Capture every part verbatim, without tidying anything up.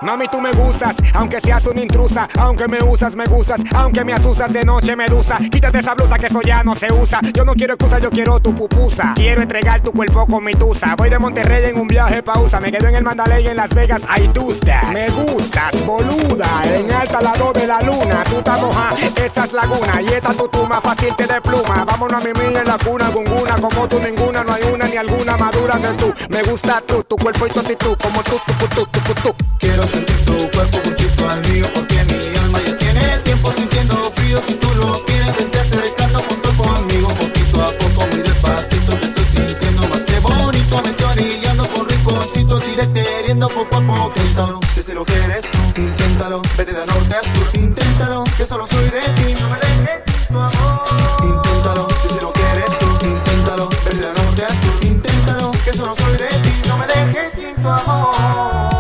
Mami, tú me gustas, aunque seas una intrusa. Aunque me usas, me gustas. Aunque me asusas de noche, medusa. Quítate esa blusa que eso ya no se usa. Yo no quiero excusa, yo quiero tu pupusa. Quiero entregar tu cuerpo con mi tusa. Voy de Monterrey en un viaje pausa. Me quedo en el Mandalay en Las Vegas, I do that. Me gustas, boluda. En alta lado de la luna. Tú estás moja, esta es laguna. Y esta tu tuma, fácil te de pluma. Vámonos a mimir en la cuna, gunguna. Como tú ninguna, no hay una ni alguna madura de tú. Me gusta tú, tu cuerpo y tu actitud. Como tú, tú, tú, tú, tú, tú. Quiero sentir tu cuerpo juntito al mío, porque mi alma ya tiene tiempo sintiendo frío. Si tú lo quieres, vente acercando junto conmigo, poquito a poco, muy despacito. Te estoy sintiendo más que bonito, me estoy orillando por rinconcito, diré queriendo poco a poco. Inténtalo, si se lo quieres, inténtalo, vete de norte a sur, inténtalo, que solo soy de ti. No me dejes sin tu amor. Inténtalo, si se lo quieres tú, inténtalo, vete de norte a sur, inténtalo, que solo soy de ti. No me dejes sin tu amor.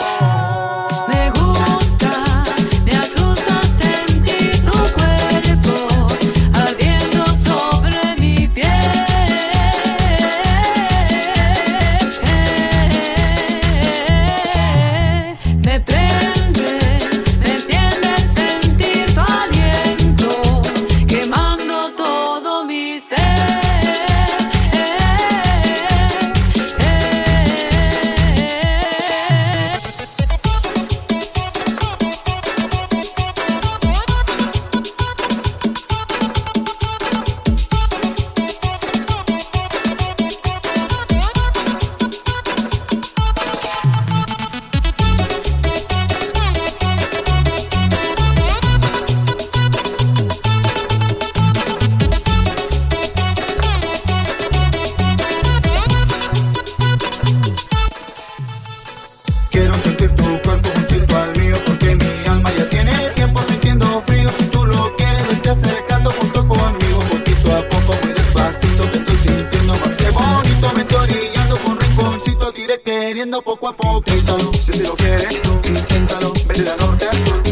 Quiero sentir tu cuerpo juntito al mío, porque mi alma ya tiene tiempo sintiendo frío. Si tú lo quieres, vete acercando junto conmigo, poquito a poco, muy despacito. Te estoy sintiendo más que bonito, me estoy orillando por rinconcito, diré queriendo poco a poco. Inténtalo, si así lo quieres tú, inténtalo, vete de norte a sur.